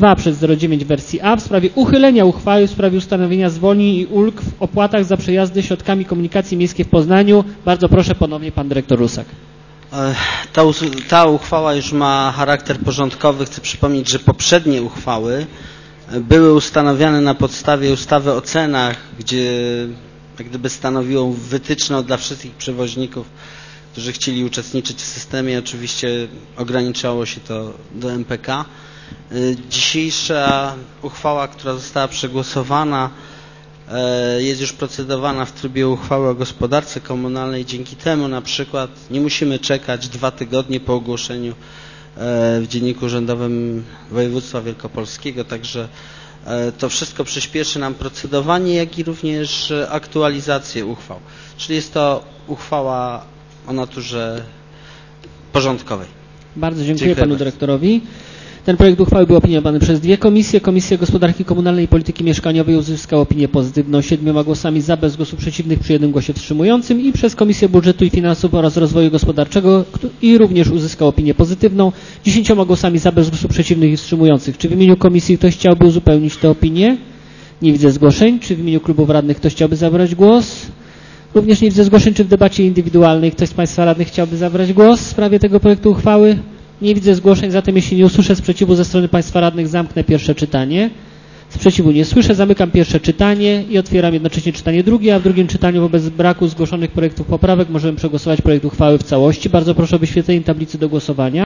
2/09 wersji A w sprawie uchylenia uchwały w sprawie ustanowienia zwolnień i ulg w opłatach za przejazdy środkami komunikacji miejskiej w Poznaniu. Bardzo proszę ponownie pan dyrektor Rusak. Ta uchwała już ma charakter porządkowy. Chcę przypomnieć, że poprzednie uchwały były ustanawiane na podstawie ustawy o cenach, gdzie jak gdyby stanowiło wytyczne dla wszystkich przewoźników, którzy chcieli uczestniczyć w systemie. Oczywiście ograniczało się to do MPK. Dzisiejsza uchwała, która została przegłosowana, jest już procedowana w trybie uchwały o gospodarce komunalnej. Dzięki temu na przykład nie musimy czekać 2 tygodnie po ogłoszeniu w Dzienniku Urzędowym Województwa Wielkopolskiego. Także to wszystko przyspieszy nam procedowanie, jak i również aktualizację uchwał. Czyli jest to uchwała o naturze porządkowej. Bardzo dziękuję panu dyrektorowi. Ten projekt uchwały był opiniowany przez 2 komisje. Komisja Gospodarki Komunalnej i Polityki Mieszkaniowej uzyskała opinię pozytywną 7 głosami za, bez głosów przeciwnych, przy 1 głosie wstrzymującym, i przez Komisję Budżetu i Finansów oraz Rozwoju Gospodarczego i również uzyskał opinię pozytywną 10 głosami za, bez głosów przeciwnych i wstrzymujących. Czy w imieniu komisji ktoś chciałby uzupełnić tę opinię? Nie widzę zgłoszeń. Czy w imieniu klubów radnych ktoś chciałby zabrać głos? Również nie widzę zgłoszeń. Czy w debacie indywidualnej ktoś z Państwa radnych chciałby zabrać głos w sprawie tego projektu uchwały? Nie widzę zgłoszeń, zatem jeśli nie usłyszę sprzeciwu ze strony Państwa radnych, zamknę pierwsze czytanie. Sprzeciwu nie słyszę, zamykam pierwsze czytanie i otwieram jednocześnie czytanie drugie, a w drugim czytaniu wobec braku zgłoszonych projektów poprawek możemy przegłosować projekt uchwały w całości. Bardzo proszę o wyświetlenie tablicy do głosowania.